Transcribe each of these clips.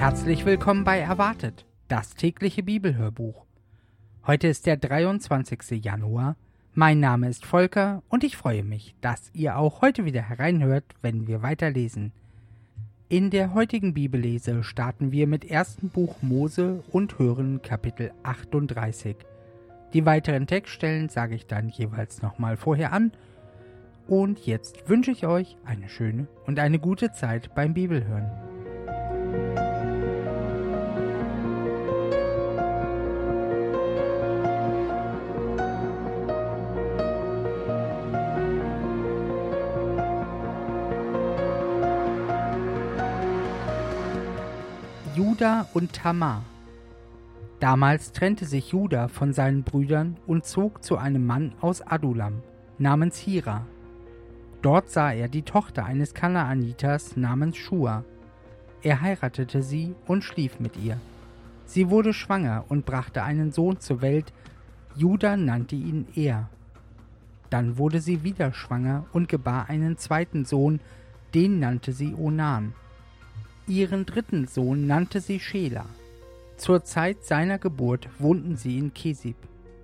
Herzlich willkommen bei Erwartet, das tägliche Bibelhörbuch. Heute ist der 23. Januar. Mein Name ist Volker und ich freue mich, dass ihr auch heute wieder hereinhört, wenn wir weiterlesen. In der heutigen Bibellese starten wir mit 1. Buch Mose und hören Kapitel 38. Die weiteren Textstellen sage ich dann jeweils nochmal vorher an. Und jetzt wünsche ich euch eine schöne und eine gute Zeit beim Bibelhören. Juda und Tamar. Damals trennte sich Juda von seinen Brüdern und zog zu einem Mann aus Adulam namens Hira. Dort sah er die Tochter eines Kanaaniters namens Schua. Er heiratete sie und schlief mit ihr. Sie wurde schwanger und brachte einen Sohn zur Welt. Juda nannte ihn Er. Dann wurde sie wieder schwanger und gebar einen zweiten Sohn, den nannte sie Onan. Ihren dritten Sohn nannte sie Schela. Zur Zeit seiner Geburt wohnten sie in Kesib.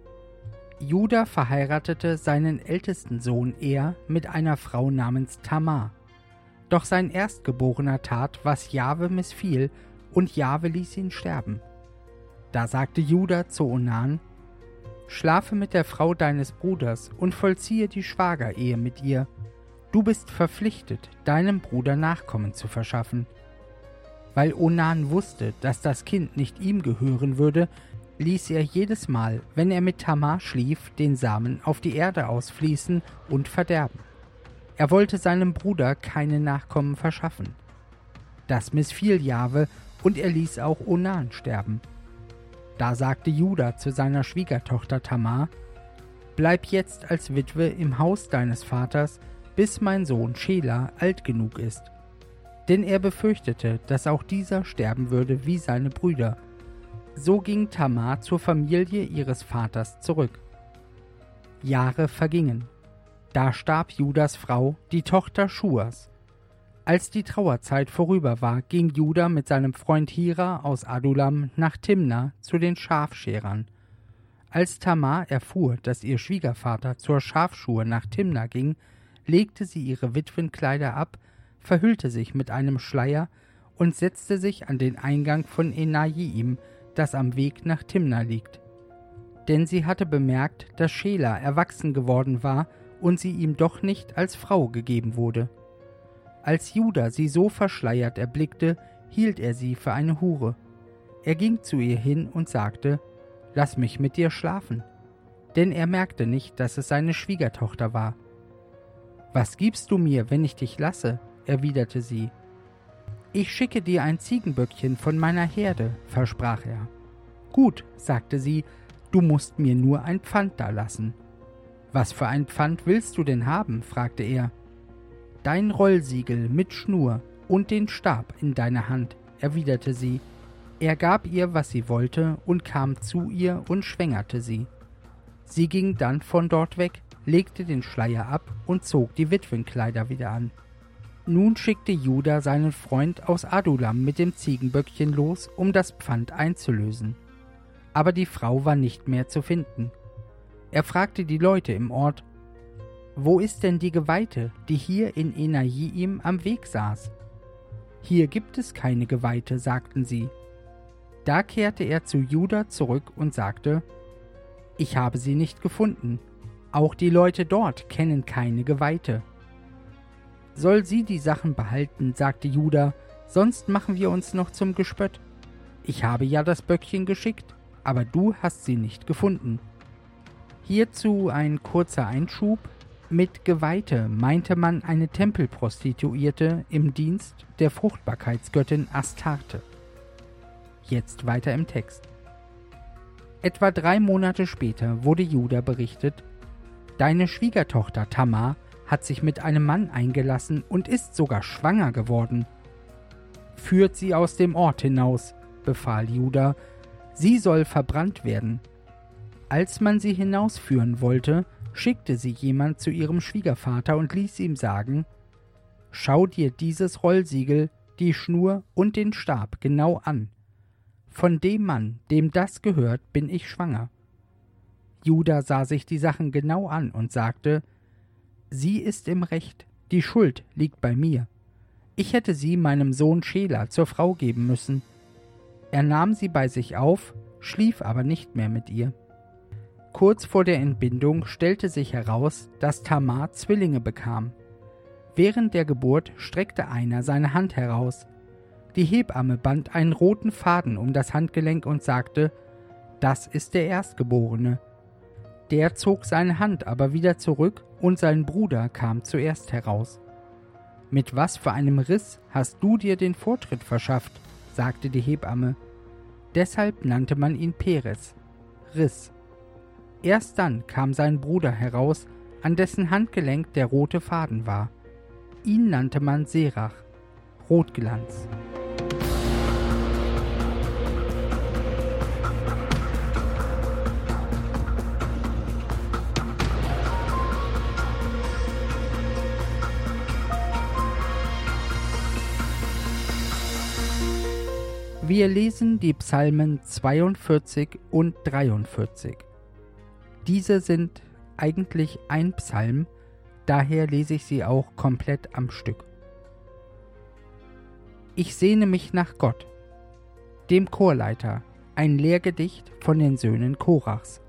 Juda verheiratete seinen ältesten Sohn Er mit einer Frau namens Tamar. Doch sein Erstgeborener tat, was Jahwe missfiel, und Jahwe ließ ihn sterben. Da sagte Juda zu Onan: Schlafe mit der Frau deines Bruders und vollziehe die Schwagerehe mit ihr. Du bist verpflichtet, deinem Bruder Nachkommen zu verschaffen. Weil Onan wusste, dass das Kind nicht ihm gehören würde, ließ er jedes Mal, wenn er mit Tamar schlief, den Samen auf die Erde ausfließen und verderben. Er wollte seinem Bruder keine Nachkommen verschaffen. Das missfiel Jahwe, und er ließ auch Onan sterben. Da sagte Juda zu seiner Schwiegertochter Tamar: Bleib jetzt als Witwe im Haus deines Vaters, bis mein Sohn Schela alt genug ist. Denn er befürchtete, dass auch dieser sterben würde wie seine Brüder. So ging Tamar zur Familie ihres Vaters zurück. Jahre vergingen. Da starb Judas Frau, die Tochter Schuas. Als die Trauerzeit vorüber war, ging Juda mit seinem Freund Hira aus Adulam nach Timna zu den Schafscherern. Als Tamar erfuhr, dass ihr Schwiegervater zur Schafschur nach Timna ging, legte sie ihre Witwenkleider ab, verhüllte sich mit einem Schleier und setzte sich an den Eingang von Enaim, das am Weg nach Timna liegt. Denn sie hatte bemerkt, dass Schela erwachsen geworden war und sie ihm doch nicht als Frau gegeben wurde. Als Juda sie so verschleiert erblickte, hielt er sie für eine Hure. Er ging zu ihr hin und sagte: Lass mich mit dir schlafen. Denn er merkte nicht, dass es seine Schwiegertochter war. Was gibst du mir, wenn ich dich lasse? Erwiderte sie. Ich schicke dir ein Ziegenböckchen von meiner Herde, versprach er. Gut, sagte sie, du musst mir nur ein Pfand dalassen. Was für ein Pfand willst du denn haben? fragte er. Dein Rollsiegel mit Schnur und den Stab in deiner Hand, erwiderte sie. Er gab ihr, was sie wollte, und kam zu ihr und schwängerte sie. Sie ging dann von dort weg, legte den Schleier ab und zog die Witwenkleider wieder an. Nun schickte Juda seinen Freund aus Adulam mit dem Ziegenböckchen los, um das Pfand einzulösen. Aber die Frau war nicht mehr zu finden. Er fragte die Leute im Ort: Wo ist denn die Geweihte, die hier in Enaim am Weg saß? Hier gibt es keine Geweihte, sagten sie. Da kehrte er zu Juda zurück und sagte: Ich habe sie nicht gefunden. Auch die Leute dort kennen keine Geweihte. Soll sie die Sachen behalten, sagte Juda, sonst machen wir uns noch zum Gespött. Ich habe ja das Böckchen geschickt, aber du hast sie nicht gefunden. Hierzu ein kurzer Einschub. Mit Geweihte meinte man eine Tempelprostituierte im Dienst der Fruchtbarkeitsgöttin Astarte. Jetzt weiter im Text. Etwa 3 Monate später wurde Juda berichtet: Deine Schwiegertochter Tamar hat sich mit einem Mann eingelassen und ist sogar schwanger geworden. Führt sie aus dem Ort hinaus, befahl Juda, sie soll verbrannt werden. Als man sie hinausführen wollte, schickte sie jemand zu ihrem Schwiegervater und ließ ihm sagen: Schau dir dieses Rollsiegel die Schnur und den Stab genau an. Von dem Mann, dem das gehört, bin ich schwanger. Juda sah sich die Sachen genau an und sagte: Sie ist im Recht, die Schuld liegt bei mir. Ich hätte sie meinem Sohn Schela zur Frau geben müssen. Er nahm sie bei sich auf, schlief aber nicht mehr mit ihr. Kurz vor der Entbindung stellte sich heraus, dass Tamar Zwillinge bekam. Während der Geburt streckte einer seine Hand heraus. Die Hebamme band einen roten Faden um das Handgelenk und sagte: Das ist der Erstgeborene. Der zog seine Hand aber wieder zurück und sein Bruder kam zuerst heraus. »Mit was für einem Riss hast du dir den Vortritt verschafft?« sagte die Hebamme. Deshalb nannte man ihn Peres, Riss. Erst dann kam sein Bruder heraus, an dessen Handgelenk der rote Faden war. Ihn nannte man Serach, Rotglanz. Wir lesen die Psalmen 42 und 43. Diese sind eigentlich ein Psalm, daher lese ich sie auch komplett am Stück. Ich sehne mich nach Gott, dem Chorleiter, ein Lehrgedicht von den Söhnen Korachs.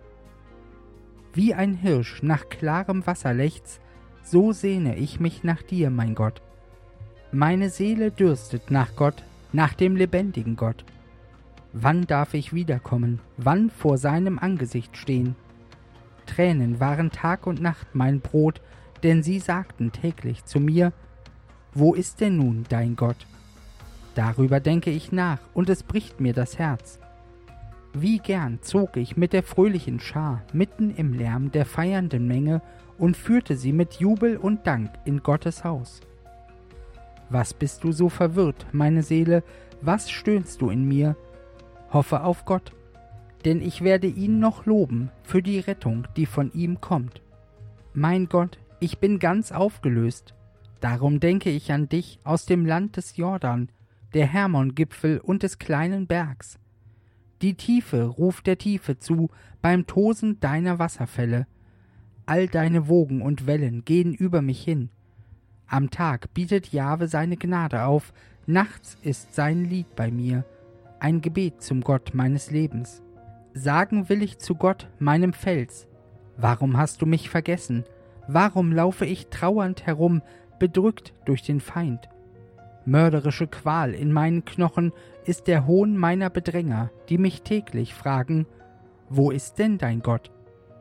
Wie ein Hirsch nach klarem Wasser lechzt, so sehne ich mich nach dir, mein Gott. Meine Seele dürstet nach Gott, nach dem lebendigen Gott. Wann darf ich wiederkommen, wann vor seinem Angesicht stehen? Tränen waren Tag und Nacht mein Brot, denn sie sagten täglich zu mir: Wo ist denn nun dein Gott? Darüber denke ich nach, und es bricht mir das Herz. Wie gern zog ich mit der fröhlichen Schar mitten im Lärm der feiernden Menge und führte sie mit Jubel und Dank in Gottes Haus. Was bist du so verwirrt, meine Seele, was stöhnst du in mir? Hoffe auf Gott, denn ich werde ihn noch loben für die Rettung, die von ihm kommt. Mein Gott, ich bin ganz aufgelöst, darum denke ich an dich aus dem Land des Jordan, der Hermon-Gipfel und des kleinen Bergs. Die Tiefe ruft der Tiefe zu beim Tosen deiner Wasserfälle. All deine Wogen und Wellen gehen über mich hin. Am Tag bietet Jahwe seine Gnade auf, nachts ist sein Lied bei mir, ein Gebet zum Gott meines Lebens. Sagen will ich zu Gott, meinem Fels: Warum hast du mich vergessen? Warum laufe ich trauernd herum, bedrückt durch den Feind? Mörderische Qual in meinen Knochen ist der Hohn meiner Bedränger, die mich täglich fragen: Wo ist denn dein Gott?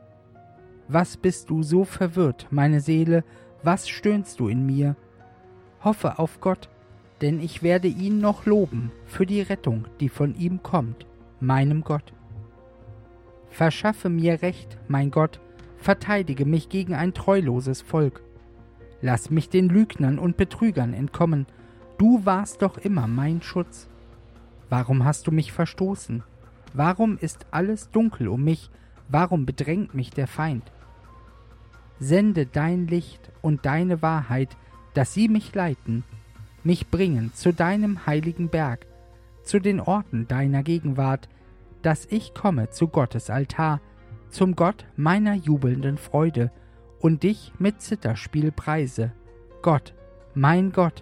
Was bist du so verwirrt, meine Seele, was stöhnst du in mir? Hoffe auf Gott, denn ich werde ihn noch loben für die Rettung, die von ihm kommt, meinem Gott. Verschaffe mir Recht, mein Gott, verteidige mich gegen ein treuloses Volk. Lass mich den Lügnern und Betrügern entkommen, du warst doch immer mein Schutz. Warum hast du mich verstoßen? Warum ist alles dunkel um mich? Warum bedrängt mich der Feind? Sende dein Licht und deine Wahrheit, dass sie mich leiten, mich bringen zu deinem heiligen Berg, zu den Orten deiner Gegenwart, dass ich komme zu Gottes Altar, zum Gott meiner jubelnden Freude und dich mit Zitherspiel preise. Gott, mein Gott.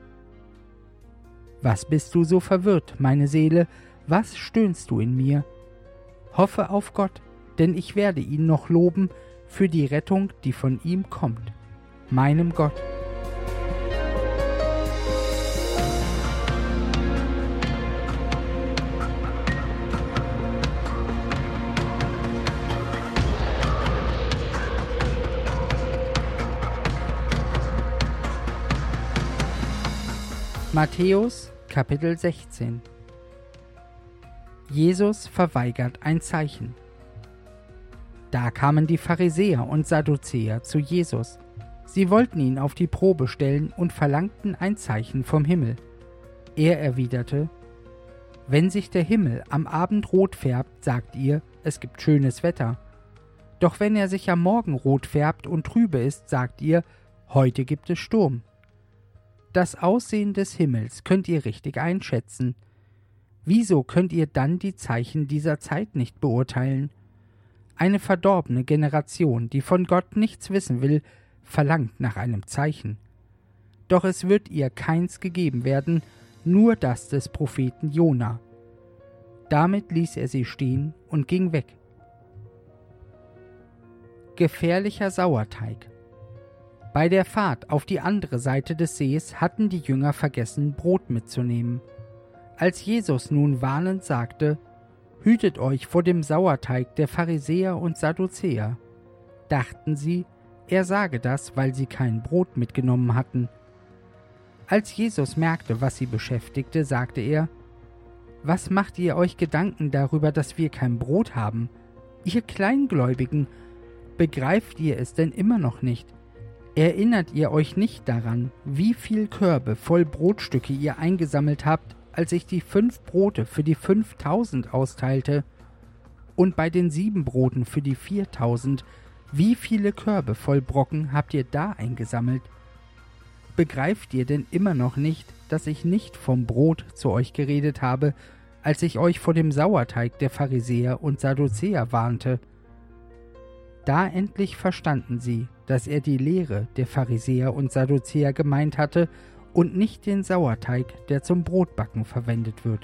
Was bist du so verwirrt, meine Seele, was stöhnst du in mir? Hoffe auf Gott, denn ich werde ihn noch loben für die Rettung, die von ihm kommt, meinem Gott. Matthäus, Kapitel 16. Jesus verweigert ein Zeichen. Da kamen die Pharisäer und Sadduzäer zu Jesus. Sie wollten ihn auf die Probe stellen und verlangten ein Zeichen vom Himmel. Er erwiderte: Wenn sich der Himmel am Abend rot färbt, sagt ihr, es gibt schönes Wetter. Doch wenn er sich am Morgen rot färbt und trübe ist, sagt ihr, heute gibt es Sturm. Das Aussehen des Himmels könnt ihr richtig einschätzen. Wieso könnt ihr dann die Zeichen dieser Zeit nicht beurteilen? Eine verdorbene Generation, die von Gott nichts wissen will, verlangt nach einem Zeichen. Doch es wird ihr keins gegeben werden, nur das des Propheten Jona. Damit ließ er sie stehen und ging weg. Gefährlicher Sauerteig. Bei der Fahrt auf die andere Seite des Sees hatten die Jünger vergessen, Brot mitzunehmen. Als Jesus nun warnend sagte: »Hütet euch vor dem Sauerteig der Pharisäer und Sadduzäer«, dachten sie, er sage das, weil sie kein Brot mitgenommen hatten. Als Jesus merkte, was sie beschäftigte, sagte er: »Was macht ihr euch Gedanken darüber, dass wir kein Brot haben? Ihr Kleingläubigen, begreift ihr es denn immer noch nicht? Erinnert ihr euch nicht daran, wie viel Körbe voll Brotstücke ihr eingesammelt habt, als ich die 5 Brote für die 5.000 austeilte? Und bei den 7 Broten für die 4.000, wie viele Körbe voll Brocken habt ihr da eingesammelt? Begreift ihr denn immer noch nicht, dass ich nicht vom Brot zu euch geredet habe, als ich euch vor dem Sauerteig der Pharisäer und Sadduzäer warnte?« Da endlich verstanden sie, dass er die Lehre der Pharisäer und Sadduzäer gemeint hatte und nicht den Sauerteig, der zum Brotbacken verwendet wird.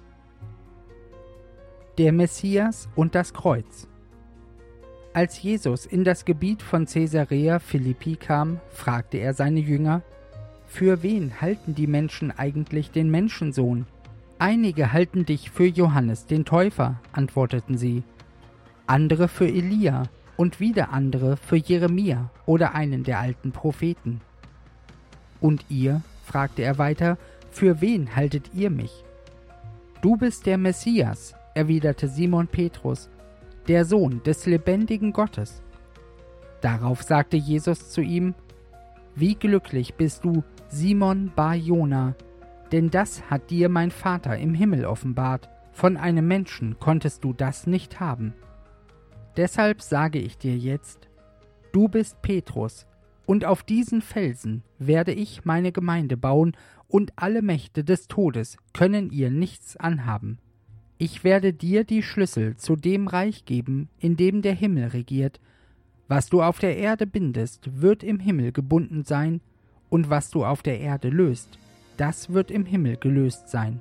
Der Messias und das Kreuz. Als Jesus in das Gebiet von Caesarea Philippi kam, fragte er seine Jünger: »Für wen halten die Menschen eigentlich den Menschensohn?« »Einige halten dich für Johannes den Täufer«, antworteten sie, »andere für Elia und wieder andere für Jeremia oder einen der alten Propheten.« »Und ihr?«, fragte er weiter, »für wen haltet ihr mich?« »Du bist der Messias«, erwiderte Simon Petrus, »der Sohn des lebendigen Gottes.« Darauf sagte Jesus zu ihm: »Wie glücklich bist du, Simon Bar-Jona, denn das hat dir mein Vater im Himmel offenbart. Von einem Menschen konntest du das nicht haben. Deshalb sage ich dir jetzt: Du bist Petrus, und auf diesen Felsen werde ich meine Gemeinde bauen, und alle Mächte des Todes können ihr nichts anhaben. Ich werde dir die Schlüssel zu dem Reich geben, in dem der Himmel regiert. Was du auf der Erde bindest, wird im Himmel gebunden sein, und was du auf der Erde löst, das wird im Himmel gelöst sein.«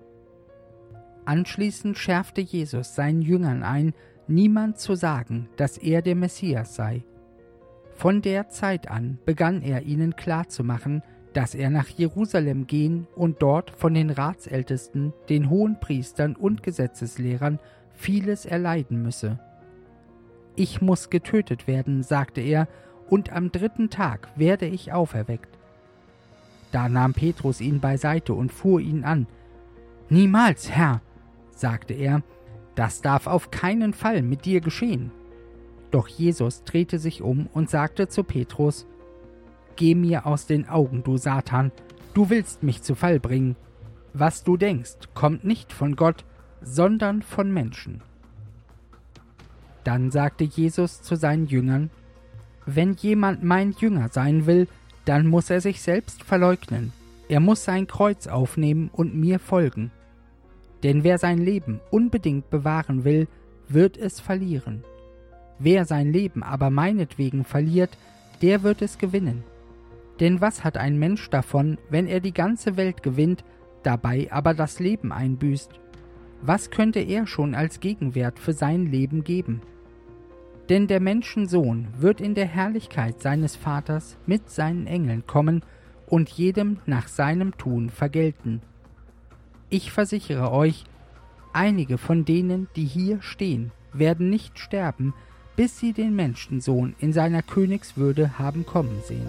Anschließend schärfte Jesus seinen Jüngern ein, niemand zu sagen, dass er der Messias sei. Von der Zeit an begann er ihnen klarzumachen, dass er nach Jerusalem gehen und dort von den Ratsältesten, den Hohenpriestern und Gesetzeslehrern vieles erleiden müsse. »Ich muss getötet werden«, sagte er, »und am 3. Tag werde ich auferweckt.« Da nahm Petrus ihn beiseite und fuhr ihn an. »Niemals, Herr«, sagte er, »das darf auf keinen Fall mit dir geschehen.« Doch Jesus drehte sich um und sagte zu Petrus: »Geh mir aus den Augen, du Satan, du willst mich zu Fall bringen. Was du denkst, kommt nicht von Gott, sondern von Menschen.« Dann sagte Jesus zu seinen Jüngern: »Wenn jemand mein Jünger sein will, dann muss er sich selbst verleugnen. Er muss sein Kreuz aufnehmen und mir folgen. Denn wer sein Leben unbedingt bewahren will, wird es verlieren. Wer sein Leben aber meinetwegen verliert, der wird es gewinnen. Denn was hat ein Mensch davon, wenn er die ganze Welt gewinnt, dabei aber das Leben einbüßt? Was könnte er schon als Gegenwert für sein Leben geben? Denn der Menschensohn wird in der Herrlichkeit seines Vaters mit seinen Engeln kommen und jedem nach seinem Tun vergelten. Ich versichere euch, einige von denen, die hier stehen, werden nicht sterben, bis sie den Menschensohn in seiner Königswürde haben kommen sehen.«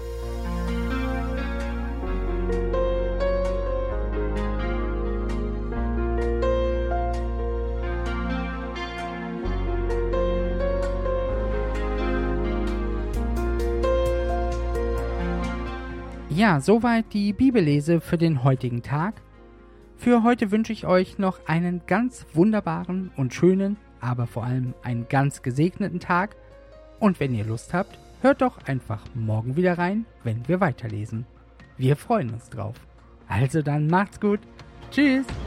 Ja, soweit die Bibellese für den heutigen Tag. Für heute wünsche ich euch noch einen ganz wunderbaren und schönen, aber vor allem einen ganz gesegneten Tag. Und wenn ihr Lust habt, hört doch einfach morgen wieder rein, wenn wir weiterlesen. Wir freuen uns drauf. Also dann macht's gut. Tschüss.